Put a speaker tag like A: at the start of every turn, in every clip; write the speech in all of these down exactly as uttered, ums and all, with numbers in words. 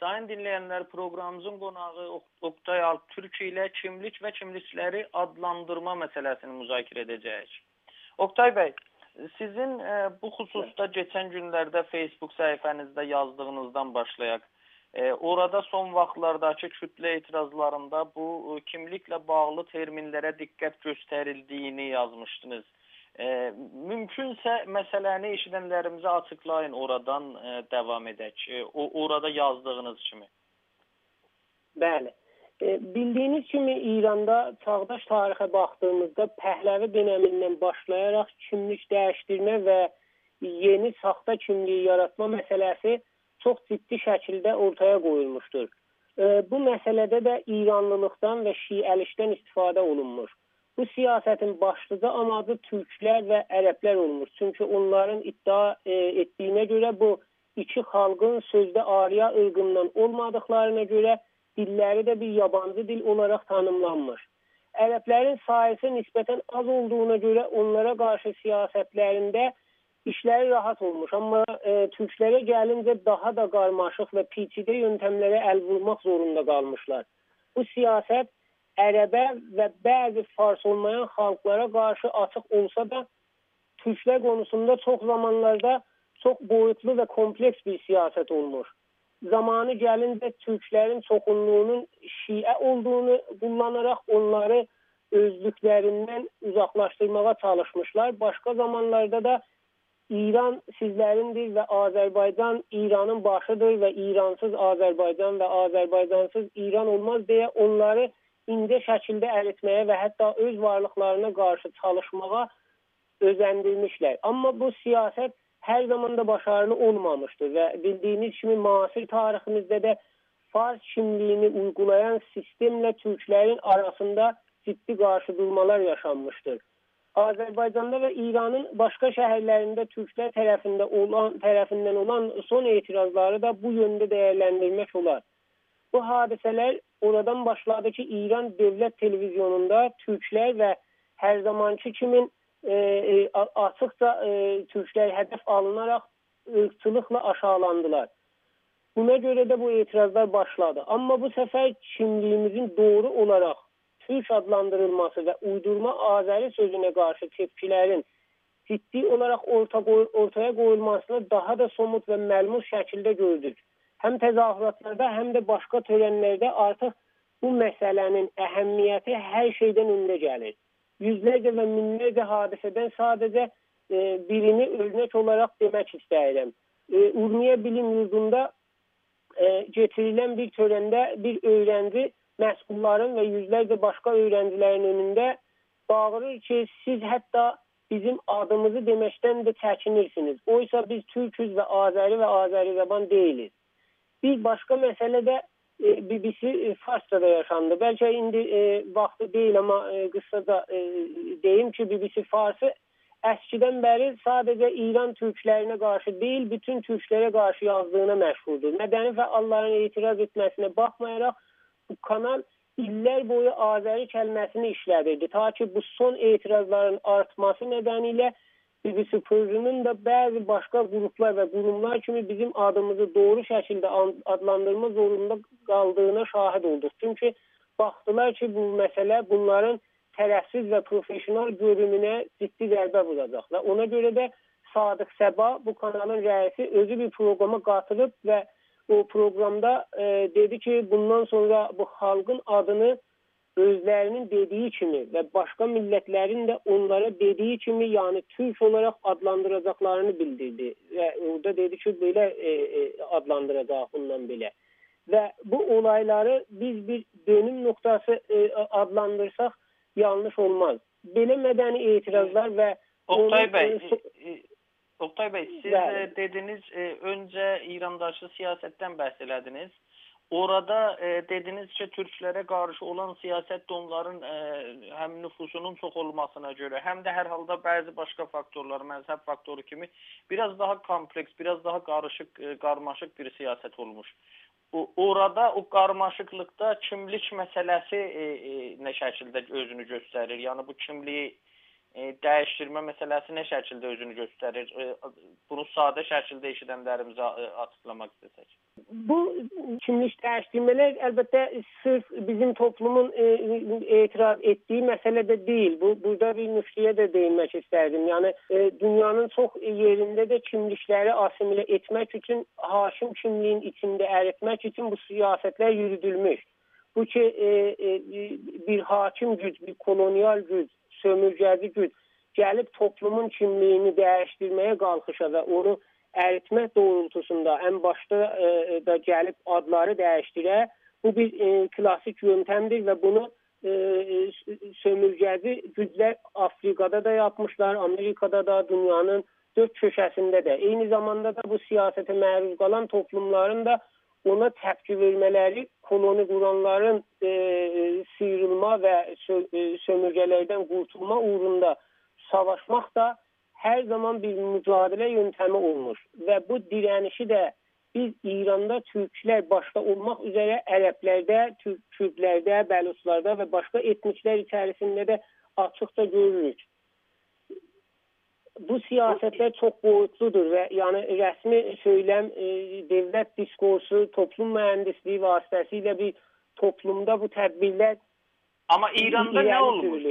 A: Sayın dinleyenler, programımızın qonağı Oktay Altürk ile kimlik ve kimlikleri adlandırma meselesini müzakirə edeceğiz. Oktay Bey, sizin e, bu hususta geçen günlerde Facebook sayfanızda yazdığınızdan başlayak. E, orada son vaxtlardakı kütle itirazlarında bu e, kimlikle bağlı terminlere dikkat gösterildiğini yazmıştınız. E, mümkünse meseləni eşidənlərimizə açıklayın, oradan e, devam edək. E, o, orada yazdığınız kimi.
B: Bəli. E, bildiyiniz kimi İranda çağdaş tarixə baxdığımızda Pəhləvi dönəmindən başlayaraq kimlik dəyişdirmə və yeni saxta kimliyi yaratma məsələsi çox ciddi şəkildə ortaya qoyulmuşdur. E, bu məsələdə də İranlılıqdan və şiəlikdən istifadə olunmuş. Bu siyasetin başlıca amacı Türkler ve Ərəblər olmuş. Çünkü onların iddia e, ettiğine göre bu iki xalqın sözde Arya ırqından olmadıklarına göre dilleri de bir yabancı dil olarak tanımlanmış. Ərəblərin sayısı nispeten az olduğuna göre onlara karşı siyasetlerinde işleri rahat olmuş. Ama e, Türklere gelince daha da karmaşık ve peçide yöntemlere el vurmak zorunda kalmışlar. Bu siyaset Ərəbə və bəzi fars olmayan xalqlara qarşı açıq olsa da Türklər konusunda çox zamanlarda çox boyutlu və kompleks bir siyaset olmuş. Zamanı gəlincə Türklərin çoxunluğunun şiə olduğunu kullanarak onları özlüklərindən uzaklaştırmağa çalışmışlar. Başka zamanlarda da İran sizlərindir və Azərbaycan İranın başıdır və İransız Azərbaycan və Azərbaycansız İran olmaz deyə onları ince şəkildə əritməyə və hətta öz varlıqlarına qarşı çalışmağa özendirmişlər. Amma bu siyaset hər zaman da başarılı olmamışdır və bildiyiniz kimi müasir tariximizdə də fars kimliyini uygulayan sistemlə Türklərin arasında ciddi qarşıdurmalar yaşanmışdır. Azərbaycanda və İranın başqa şəhərlərində Türklər tərəfində olan, tərəfindən olan son etirazları da bu yöndə dəyərləndirmək olar. Bu hadisələr oradan başladı ki İran Devlet Televizyonunda Türkler ve her zamanki kimin e, e, açıkça e, Türkler hedef alınarak ırkçılıkla aşağılandılar. Buna göre de bu itirazlar başladı. Ama bu sefer kimliğimizin doğru olarak Türk adlandırılması ve uydurma Azeri sözüne karşı tepkilerin ciddi olarak orta, ortaya koyulmasını daha da somut ve melmuz şekilde gördük. Hem tezahüratlarda hem de başka törenlerde artık bu meselenin ehemmiyeti her şeyden önde gelir. Yüzlerce ve binlerce hadiseden sadece e, birini örnek olarak demek isterim. E, Urmiye Bilim Yurdu'nda e, getirilen bir törende bir öğrenci məsulların ve yüzlerce başka öğrencilerin önünde bağırır ki siz hatta bizim adımızı demekten de çekinirsiniz. Oysa biz Türküz ve Azeri ve Azeri zaban değiliz. Bir başka mesele de e, B B C Farsça'da yaşandı. Belki indi e, vaxtı değil ama e, kısaca e, deyim ki B B C Fars'ı əskidən beri sadece İran Türklerine karşı değil bütün Türklere karşı yazdığına məşhurdur. Mədəni fəalların etiraz etmesine bakmayarak bu kanal iller boyu Azeri kelimesini işledirdi. Ta ki bu son etirazların artması nedeniyle B B C Pırrı'nın da bazı başka gruplar ve kurumlar kimi bizim adımızı doğru şekilde adlandırma zorunda kaldığına şahit olduk. Çünkü baktılar ki bu mesele bunların tərəfsiz ve profesyonel görünümüne ciddi zərbə vuracaq. Ve ona göre de Sadık Səba bu kanalın reisi özü bir programa katılıp ve o programda e, dedi ki bundan sonra bu halkın adını özlerinin dediği kimi ve başka milletlerin de onlara dediği kimi yani Türk olarak adlandıracaklarını bildirdi. Ve orada dedi ki böyle e, e, adlandıracak bundan bile. Ve bu olayları biz bir dönüm noktası e, adlandırsak yanlış olmaz. Belə mədəni etirazlar ve
A: Oktay Bey, e, Oktay Bey siz ve, dediniz e, önce İran'daki siyasetten bahsediniz. Orada e, dediniz ki Türklere karşı olan siyaset de onların e, hem nüfusunun çok olmasına göre hem de herhalde bazı başka faktörler, mezhep faktörü kimi biraz daha kompleks, biraz daha karışık, e, karmaşık bir siyaset olmuş. O, orada o karmaşıklıkta kimlik meselesi e, e, ne şekilde özünü gösterir? Yani bu kimliği e, dəyişdirmə məsələsi nə şəkildə özünü göstərir? E, bunu sadə şəkildə eşidənlərimizə e, açıqlamaq istəsək.
B: Bu kimlik dəyişdirmələr əlbəttə sırf bizim toplumun e, etiraz etdiyi məsələ də deyil. Bu burada bir nüqtəyə də değinmək istərdim. Yəni e, dünyanın çox yerində də kimlikləri asimilə etmək üçün, hakim kimliyin içində əritmək üçün bu siyasətlər yürüdülmüş. Bu ki e, e, bir hakim güc, bir kolonial güc, sömürgəci güc gəlib toplumun kimliyini dəyişdirməyə qalxışa və onu əritmək doğrultusunda ən başda e, da gəlib adları dəyişdirə. Bu bir e, klassik yöntemdir və bunu e, sömürgəci güclər Afrikada da yapmışlar, Amerikada da, dünyanın dörd köşəsində də. Eyni zamanda da bu siyasətə məruz qalan toplumların da ona təpki vermələri, koloni quranların e, sıyrılma və sö e, sömürgələrdən qurtulma uğrunda savaşmaq da hər zaman bir mücadilə yöntəmi olmuş və bu dirənişi də biz İranda türklər başda olmaq üzrə ərəblərdə, kürdlərdə, bəluslarda və başqa etniklər içərisində də açıqca görürük. Bu siyasətlər çox boyutludur və yəni rəsmi söyləm, e, dövlət diskursu, toplum mühəndisliyi vasitəsilə bir toplumda bu tədbirlər.
A: Amma İranda nə olmuş?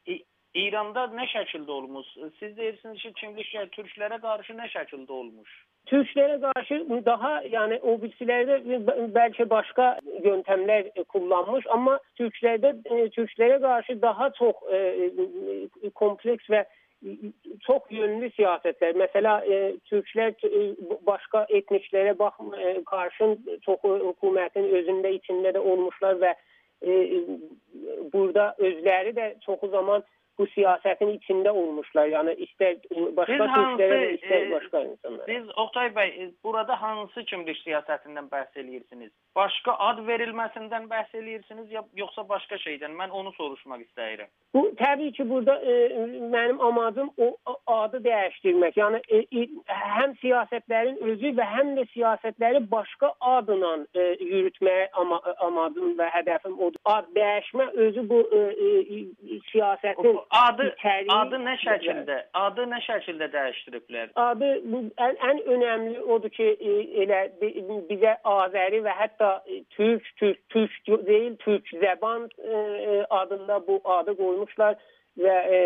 A: İranda nə şəkildə olmuş? Siz deyirsiniz ki, kimliklər türklərə qarşı nə şəkildə olmuş?
B: Türklərə qarşı daha, yəni o birisilərdə bəlkə başqa yöntəmlər kullanmış, amma türklərdə e, türklərə qarşı daha çox e, kompleks və çox yönlü siyasətlər. Məsələ e, türklər e, başqa etniklərə baxma, e, qarşı çox hökumətin özündə içində də olmuşlar və e, burada özləri də çoxu zaman bu siyasətin içində olmuşlar. Yəni istər başqa türklərə, istər başqa insanlara.
A: Siz Oktay bəy, burada hansı kimlik siyasətindən bəhs edirsiniz? Başqa ad verilməsindən bəhs edirsiniz, yoxsa başqa şeydən? Mən onu soruşmaq istəyirəm.
B: Bu təbii ki, burada e, mənim amacım o adı dəyişdirmək. Yəni e, e, həm siyasətlərin özü və həm də siyasətləri başqa adla e, yürütməyə ama, amacım və hədəfim odur. Ad dəyişmə özü bu e, e, siyasətin
A: Adı, adı nə şəkildə? Adı nə şəkildə dəyişdiriblər?
B: Adı bu, ən, ən önəmli odur ki, e, elə bizə Azəri və hətta Türk, Türk, Türk deyil, Türk zəban e, adında bu adı qoymuşlar və e,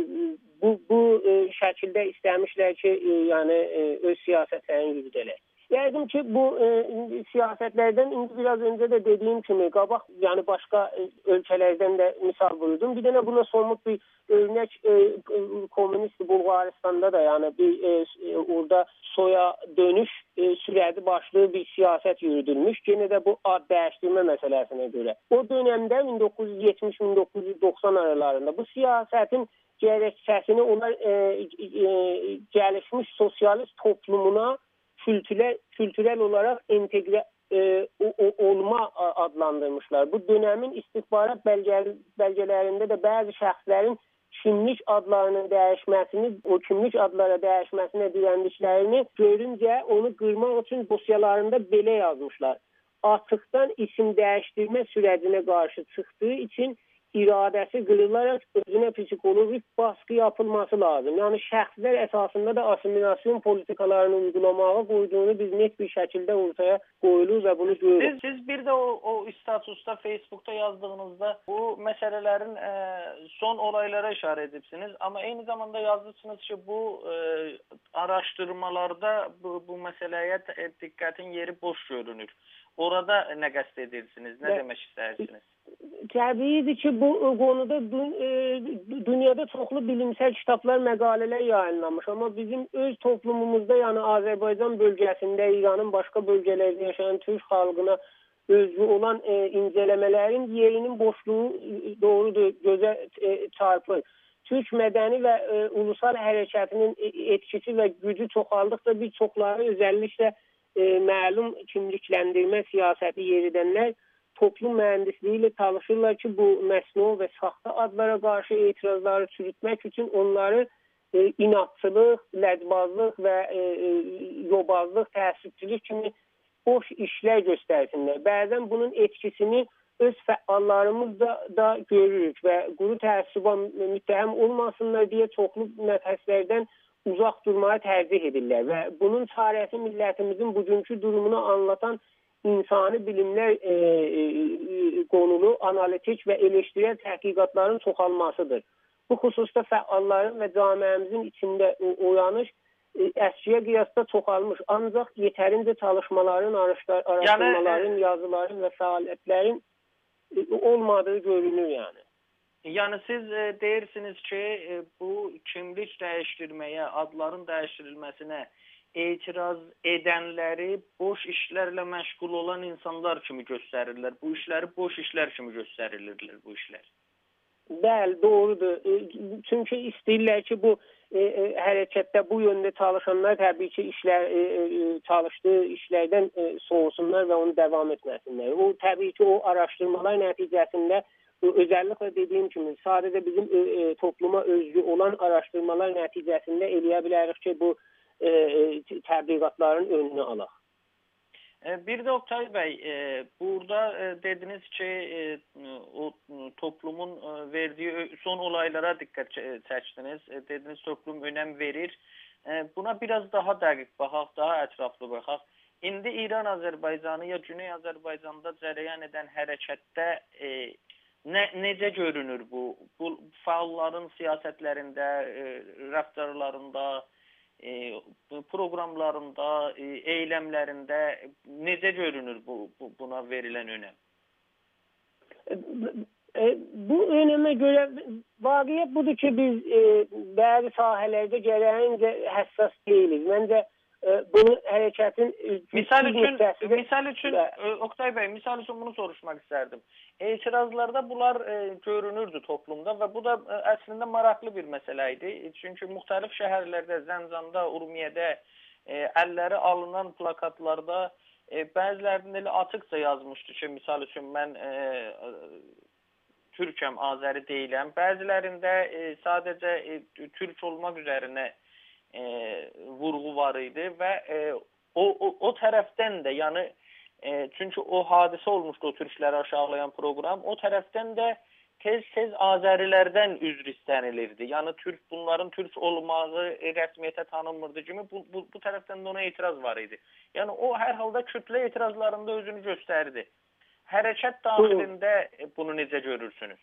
B: bu, bu e, şəkildə istəmişlər ki, e, yəni e, öz siyasətlərini yürüdələr. Yəqin ki, bu e, siyasətlərdən indi biraz öncə də dediyim kimi qabaq, yəni başqa e, ölkələrdən də misal buyurdum. Bir dənə buna somut bir örnək e, komünist Bulqaristanda da yəni bir e, orada soya dönüş e, sürəti başlı bir siyasət yürüdülmüş. Yenə də bu ad dəyişdirmə məsələsinə görə. O dönəmdə min doqquz yüz yetmiş min doqquz yüz doxsan aralarında bu siyasətin gerekçəsini onlar e, e, gəlişmiş sosialist toplumuna kültürel, kültürel olarak entegre e, o, o, olma adlandırmışlar. Bu dönemin istihbarat belge, belgelerinde de bazı şəxslərin kimlik adlarının dəyişməsini, o kimlik adlara dəyişməsinə dirəndiklərini görüncə onu qırmaq üçün dosyalarında belə yazmışlar. Artıqdan isim dəyişdirmə sürəcinə qarşı çıxdığı için iradəsi qırılaraq özünə psixologik baskı yapılması lazım. Yəni şəxslər əsasında da asimilasyon politikalarını uygulamağa qoyduğunu biz net bir şəkildə ortaya qoyulur və bunu görürük.
A: Siz, siz bir də o, o statusda Facebook'ta yazdığınızda bu məsələlərin e, son olaylara işarə edibsiniz. Amma eyni zamanda yazdırsınız ki, bu e, araşdırmalarda bu, bu məsələyə diqqətin yeri boş görünür. Orada nə qəsd edirsiniz? Nə demək istəyirsiniz?
B: Təbiidir ki, bu konuda dünyada çoxlu bilimsel kitablar, məqalələr yayınlanmış. Amma bizim öz toplumumuzda, yəni Azərbaycan bölgəsində, İranın başqa bölgələrində yaşayan Türk xalqına özgü olan e, incələmələrin yerinin boşluğu doğrudur, gözə e, çarpır. Türk mədəni və e, ulusal hərəkətinin etkisi və gücü çoxaldıqca bir çoxları özəlliklə e, məlum kimlikləndirmə siyasəti yeridənlər toplum mühəndisliyi ilə çalışırlar ki, bu məsnu və saxta adlara qarşı etirazları çürütmək üçün onları e, inatçılıq, ləcbazlıq və e, yobazlıq, təəssübçülük kimi boş işlər göstərsinlər. Bəzən bunun etkisini öz fəallarımız da, da görürük və quru təəssüba müttəhəm olmasınlar deyə çoxlu nəfəslərdən uzaq durmaya tərcih edirlər və bunun çarəsi millətimizin bugünkü durumunu anlatan insani bilimlər e, e, qonulu analitik və eleştirel təhqiqatların çoxalmasıdır. Bu xüsusda fəalların və camiəmizin içində oyanış e, əskiyə qiyasda çoxalmış, ancaq yetərincə çalışmaların, araşdırmaların, yəni, yazıların və fəaliyyətlərin e, olmadığı görünür yəni.
A: Yəni siz e, deyirsiniz ki, e, bu kimlik dəyişdirməyə, adların dəyişdirilməsinə etiraz edənləri boş işlərlə məşğul olan insanlar kimi göstərirlər. Bu işləri boş işlər kimi göstərilirlər bu işlər.
B: Bəli, doğrudur. E, çünki istəyirlər ki, bu e, e, hərəkətdə bu yöndə çalışanlar təbii ki, işlər e, e, çalışdığı işlərdən e, soğusunlar və onu davam etməsinlər. O təbii ki, o araşdırmalar nəticəsində e, özəlliklə dediyim kimi, sadəcə bizim e, e, topluma özgü olan araşdırmalar nəticəsində eləyə bilərik ki, bu e, e, təbliğatların önünü alaq.
A: Bir də Oktay bəy, burada dediniz ki, o toplumun verdiyi son olaylara diqqət çəkdiniz. Dediniz, toplum önəm verir. Buna biraz daha dəqiq baxaq, daha ətraflı baxaq. İndi İran-Azərbaycanı ya Güney Azərbaycanda cərəyan edən hərəkətdə nə, necə görünür bu? Bu fəalların siyasətlərində, rəftarlarında, proqramlarında, eyləmlərində necə görünür bu, bu buna verilən önəm?
B: Bu önəmə görə vaqiət budur ki, biz e, bəzi sahələrdə gərəyincə həssas deyilik. Məncə e, bunu hərəkətin
A: misal üçün, misal üçün Oktay bəy, misal üçün bunu soruşmaq istərdim. Etirazlarda bunlar e, görünürdü toplumda və bu da e, əslində maraqlı bir məsələ idi. Çünki müxtəlif şəhərlərdə, Zəncanda, Urmiyədə e, əlləri alınan plakatlarda e, bəzilərinin elə açıqca yazmışdı ki, misal üçün mən e, Türkəm, Azəri deyiləm. Bəzilərində e, sadəcə e, Türk olmaq üzərinə e, vurğu var idi və e, o, o, o tərəfdən də, yəni E, çünki o hadisə olmuşdu, o türkləri aşağılayan proqram. O tərəfdən də tez-tez Azərilərdən üzr istənilirdi. Yəni Türk, bunların Türk olmağı e, rəsmiyyətə tanınmırdı kimi bu, bu, bu tərəfdən də ona etiraz var idi. Yəni o hər halda kütlə etirazlarında özünü göstərdi. Hərəkət daxilində e, bunu necə görürsünüz?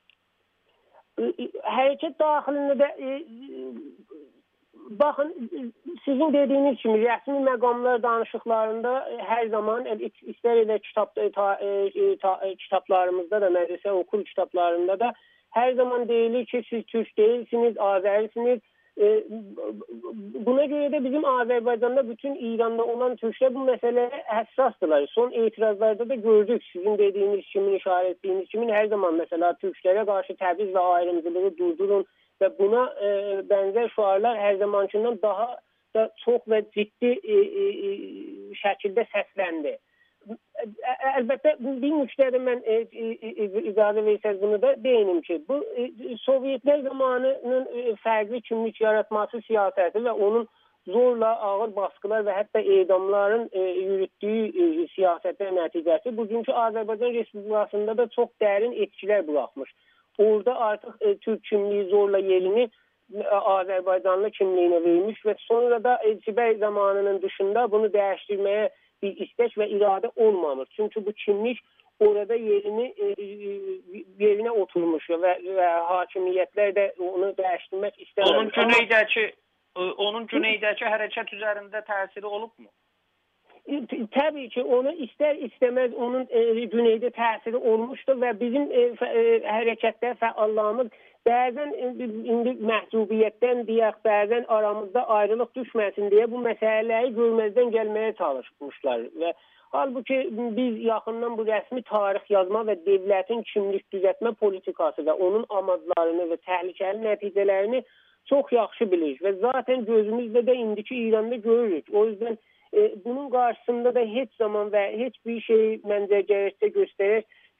B: Hərəkət daxilində də e, baxın, sizin dediyiniz kimi rəsmi məqamlar danışıqlarında hər zaman istər elə kitab, ta, e, ta, kitablarımızda da, mədrəsə okul kitablarında da hər zaman deyilir ki, siz Türk deyilsiniz, Azərisiniz. E, buna görə də bizim Azərbaycanda bütün İranda olan Türklər bu məsələyə həssasdırlar. Son etirazlarda da gördük, sizin dediyiniz kimi, işarət etdiyiniz kimi hər zaman mesela Türklərə qarşı təbiz və ayrımcılığı durdurun və buna e, bənzər şüarlar hər zamankindən daha da çox və ciddi e, e, şəkildə səsləndi. Əlbəttə, bir nüqtədə mən e, e, icazə versəz bunu da deyinim ki, bu e, Sovyetlər zamanının e, fərqli kimlik yaratması siyasəti və onun zorla ağır baskılar və hətta edamların e, yürütdüyü e, siyasətlər nəticəsi bugünkü Azərbaycan Respublikasında da çox dərin etkilər buraxmış. Orada artıq e, Türk kimliyi zorla yerini e, Azərbaycanlı kimliyinə vermiş və sonra da Elçibəy zamanının dışında bunu dəyişdirməyə bir istək və iradə olmamış. Çünki bu kimlik orada yerini e, yerinə oturmuş və, və hakimiyyətlər də onu dəyişdirmək istəmir.
A: Onun güneydəki onun güneydəki hərəkət üzərində təsiri olubmu?
B: Təbii ki, onu istər istəməz onun e, güneydə təsiri olmuşdur və bizim e, e, hərəkətdə fəallarımız bəzən e, indi məhcubiyyətdən deyək, bəzən aramızda ayrılıq düşməsin deyə bu məsələləri görməzdən gəlməyə çalışmışlar və halbuki biz yaxından bu rəsmi tarix yazma və dövlətin kimlik düzəltmə politikası və onun amaclarını və təhlükəli nəticələrini çox yaxşı bilirik və zaten gözümüzdə də indiki İranda görürük. O yüzden e, bunun qarşısında da heç zaman və heç bir şey məncə gərəkdə göstərək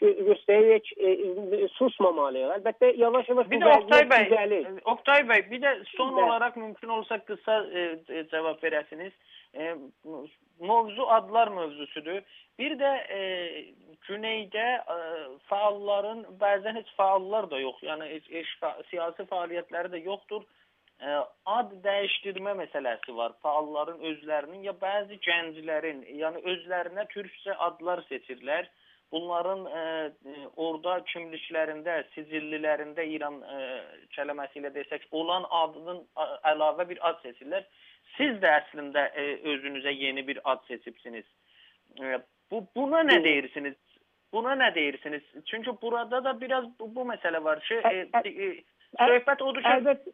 B: göstərərək e, susmamalıyıq. Əlbəttə yavaş-yavaş bu
A: Bir də Oktay
B: vəziyyət
A: bəy,
B: düzəlir.
A: Oktay bəy, bir də son
B: Bəli.
A: olaraq mümkün olsa qısa e, e, cavab verəsiniz. E, mövzu adlar mövzusudur. Bir də e, Güneydə e, fəalların, bəzən heç fəallar da yox, yəni heç, heç fa siyasi fəaliyyətləri də yoxdur. E, ad dəyişdirmə məsələsi var. Fəalların özlərinin ya bəzi gənclərin, yəni özlərinə türkcə adlar seçirlər. Bunların e, orada kimliklərində, sicillilərində İran e, kəlməsi ilə desək olan adının əlavə bir ad seçirlər. Siz də əslində e, özünüzə yeni bir ad seçibsiniz. E, bu buna nə deyirsiniz? Buna nə deyirsiniz? Çünki burada da biraz bu, bu məsələ var ki, e, e, söhbət odur ki,
B: Əlbəttə.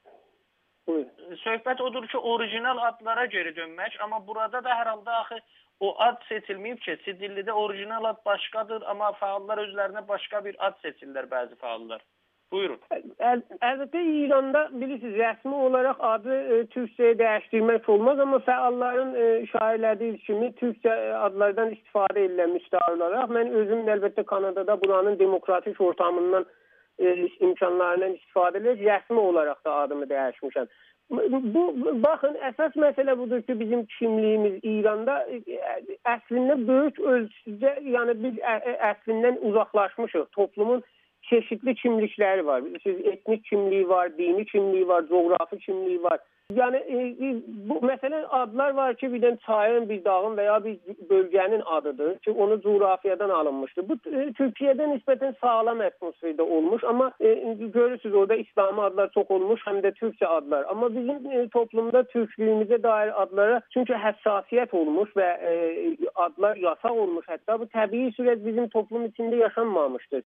A: söhbət odur ki, orijinal adlara geri dönmək, amma burada da hər halda axı o ad seçilməyib ki, Sidillidə orijinal ad başqadır, amma fəallar özlərinə başqa bir ad seçirlər bəzi fəallar. Buyurun.
B: Əl, əlbəttə İranda bilirsiniz, rəsmi olaraq adı e, türkçəyə dəyişdirmək olmaz, amma fəalların e, şairləri kimi türkçə adlardan istifadə edirlər müstəqil olaraq. Mən özüm əlbəttə Kanadada buranın demokratik ortamından e, imkanlarından istifadə edib rəsmi olaraq da adımı dəyişmişəm. Bu, baxın, əsas məsələ budur ki, bizim kimliyimiz İranda əslində böyük ölçüdə, yəni biz əslindən uzaqlaşmışıq. Toplumun çeşitli kimlikləri var. Siz etnik kimliyi var, dini kimliyi var, coğrafi kimliyi var. Yəni e, bu məsələn adlar var ki, birdən çayın, bir dağın və ya bir bölgənin adıdır ki, onu coğrafiyadan alınmışdır. Bu e, Türkiyədə nisbətən sağlam atmosferdə olmuş, amma e, görürsünüz orada İslami adlar çox olmuş, həm də türkçə adlar. Amma bizim e, toplumda türklüyümüzə dair adlara çünki həssasiyyət olmuş və e, adlar yasaq olmuş. Hətta bu təbii sürət bizim toplum içində yaşanmamışdır.